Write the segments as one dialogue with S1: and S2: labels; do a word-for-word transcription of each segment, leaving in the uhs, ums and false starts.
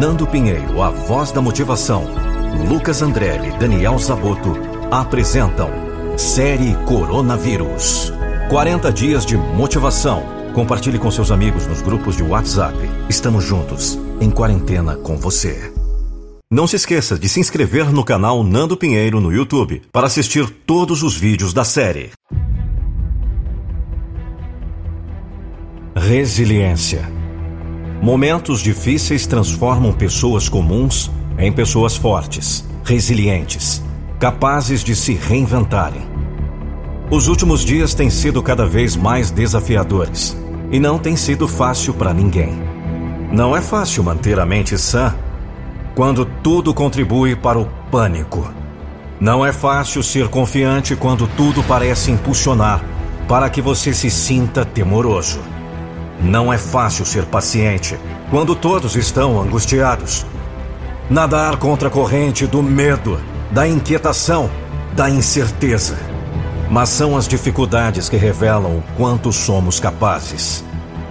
S1: Nando Pinheiro, a voz da motivação, Lucas Andrelli e Daniel Zaboto apresentam Série Coronavírus. quarenta dias de motivação. Compartilhe com seus amigos nos grupos de WhatsApp. Estamos juntos, em quarentena com você. Não se esqueça de se inscrever no canal Nando Pinheiro no YouTube para assistir todos os vídeos da série. Resiliência. Momentos difíceis transformam pessoas comuns em pessoas fortes, resilientes, capazes de se reinventarem. Os últimos dias têm sido cada vez mais desafiadores e não tem sido fácil para ninguém. Não é fácil manter a mente sã quando tudo contribui para o pânico. Não é fácil ser confiante quando tudo parece impulsionar para que você se sinta temoroso. Não é fácil ser paciente quando todos estão angustiados. Nadar contra a corrente do medo, da inquietação, da incerteza. Mas são as dificuldades que revelam o quanto somos capazes.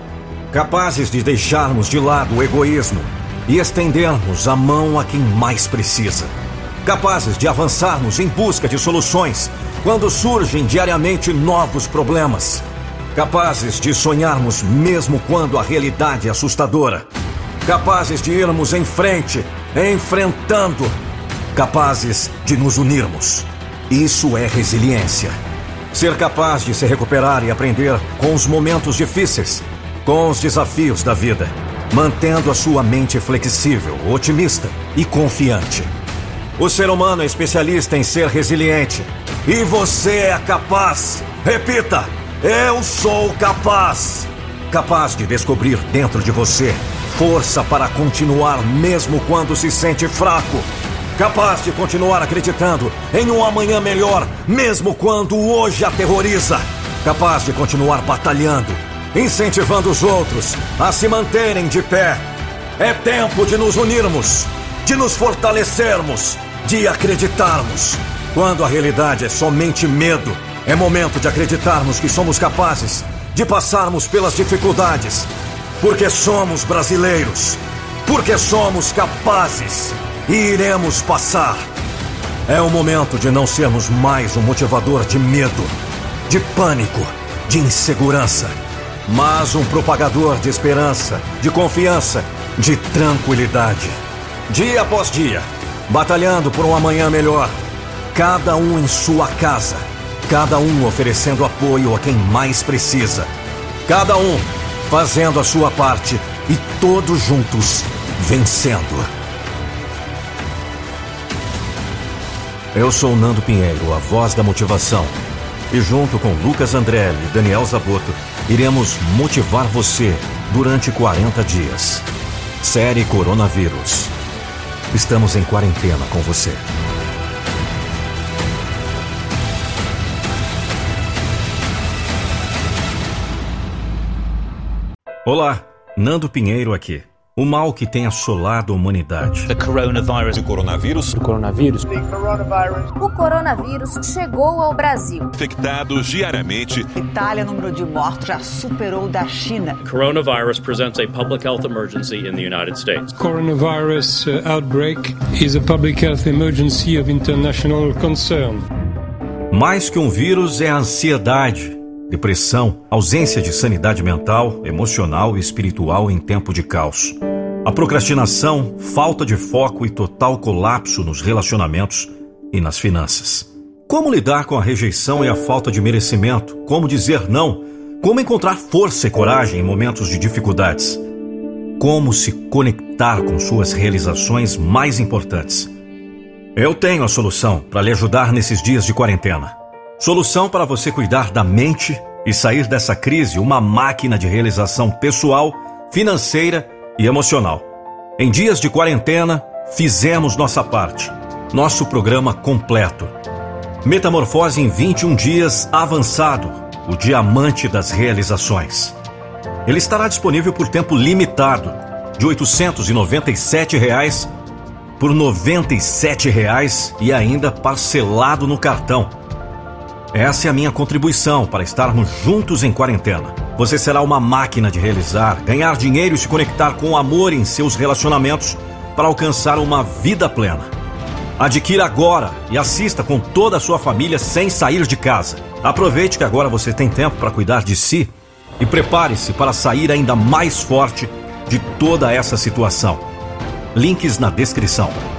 S1: Capazes de deixarmos de lado o egoísmo e estendermos a mão a quem mais precisa. Capazes de avançarmos em busca de soluções quando surgem diariamente novos problemas. Capazes de sonharmos mesmo quando a realidade é assustadora. Capazes de irmos em frente, enfrentando. Capazes de nos unirmos. Isso é resiliência. Ser capaz de se recuperar e aprender com os momentos difíceis, com os desafios da vida, mantendo a sua mente flexível, otimista e confiante. O ser humano é especialista em ser resiliente. E você é capaz. Repita! Eu sou capaz. Capaz de descobrir dentro de você força para continuar mesmo quando se sente fraco. Capaz de continuar acreditando em um amanhã melhor, mesmo quando o hoje aterroriza. Capaz de continuar batalhando, incentivando os outros a se manterem de pé. É tempo de nos unirmos, de nos fortalecermos, de acreditarmos. Quando a realidade é somente medo, é momento de acreditarmos que somos capazes de passarmos pelas dificuldades. Porque somos brasileiros. Porque somos capazes. E iremos passar. É o momento de não sermos mais um motivador de medo, de pânico, de insegurança, mas um propagador de esperança, de confiança, de tranquilidade. Dia após dia, batalhando por um amanhã melhor, cada um em sua casa, cada um oferecendo apoio a quem mais precisa, cada um fazendo a sua parte e todos juntos vencendo. Eu sou Nando Pinheiro, a voz da motivação. E junto com Lucas Andrelli e Daniel Zaboto, iremos motivar você durante quarenta dias. Série Coronavírus. Estamos em quarentena com você. Olá, Nando Pinheiro aqui. O mal que tem assolado a humanidade.
S2: The coronavirus. O coronavírus.
S3: O coronavírus.
S4: O coronavírus chegou ao Brasil.
S2: Infectados diariamente.
S5: Itália, número de mortos já superou o da China.
S6: Coronavirus presents a public health emergency in the United States.
S3: Coronavirus uh, outbreak is a public health emergency of international concern.
S1: Mais que um vírus é a ansiedade, depressão, ausência de sanidade mental, emocional e espiritual em tempo de caos. A procrastinação, falta de foco e total colapso nos relacionamentos e nas finanças. Como lidar com a rejeição e a falta de merecimento? Como dizer não? Como encontrar força e coragem em momentos de dificuldades? Como se conectar com suas realizações mais importantes? Eu tenho a solução para lhe ajudar nesses dias de quarentena. Solução para você cuidar da mente e sair dessa crise uma máquina de realização pessoal, financeira e emocional. Em dias de quarentena, fizemos nossa parte. Nosso programa completo. Metamorfose em vinte e um dias avançado, o diamante das realizações. Ele estará disponível por tempo limitado, de oitocentos e noventa e sete reais por noventa e sete reais e ainda parcelado no cartão. Essa é a minha contribuição para estarmos juntos em quarentena. Você será uma máquina de realizar, ganhar dinheiro e se conectar com o amor em seus relacionamentos para alcançar uma vida plena. Adquira agora e assista com toda a sua família sem sair de casa. Aproveite que agora você tem tempo para cuidar de si e prepare-se para sair ainda mais forte de toda essa situação. Links na descrição.